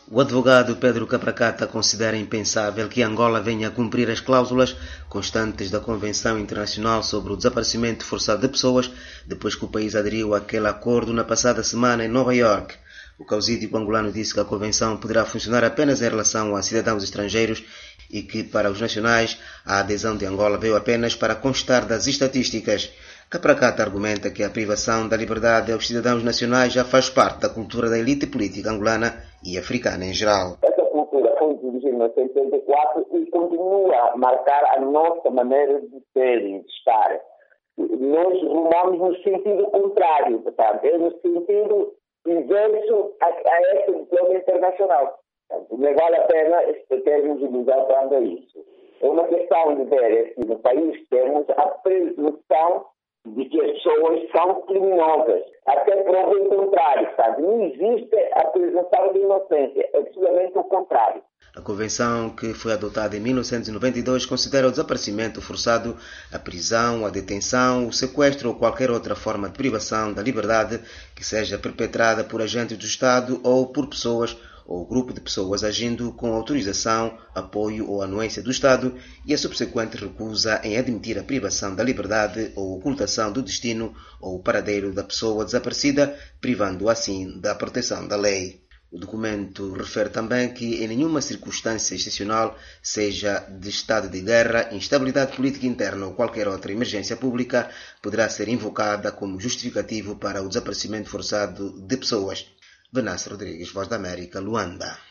O advogado Pedro Capracata considera impensável que Angola venha a cumprir as cláusulas constantes da Convenção Internacional sobre o Desaparecimento Forçado de Pessoas, depois que o país aderiu àquele acordo na passada semana em Nova York. O causídico angolano disse que a Convenção poderá funcionar apenas em relação a cidadãos estrangeiros e que, para os nacionais, a adesão de Angola veio apenas para constar das estatísticas. Capracata argumenta que a privação da liberdade aos cidadãos nacionais já faz parte da cultura da elite política angolana e africana em geral. Essa cultura foi introduzida em 1974 e continua a marcar a nossa maneira de ser e de estar. Nós rumamos no sentido contrário, portanto, é no sentido inverso a esse diploma internacional. Portanto, não vale a pena termos ilusão quanto a isso. É uma questão de ver que no país temos a presunção de que as pessoas são criminosas, até prova o contrário, sabe? Não existe a presunção de inocência, é precisamente o contrário. A convenção, que foi adotada em 1992, considera o desaparecimento forçado a prisão, a detenção, o sequestro ou qualquer outra forma de privação da liberdade que seja perpetrada por agentes do Estado ou por pessoas ou grupo de pessoas agindo com autorização, apoio ou anuência do Estado e a subsequente recusa em admitir a privação da liberdade ou ocultação do destino ou paradeiro da pessoa desaparecida, privando assim da proteção da lei. O documento refere também que em nenhuma circunstância excepcional, seja de estado de guerra, instabilidade política interna ou qualquer outra emergência pública, poderá ser invocada como justificativo para o desaparecimento forçado de pessoas. Venâncio Rodrigues, Voz da América, Luanda.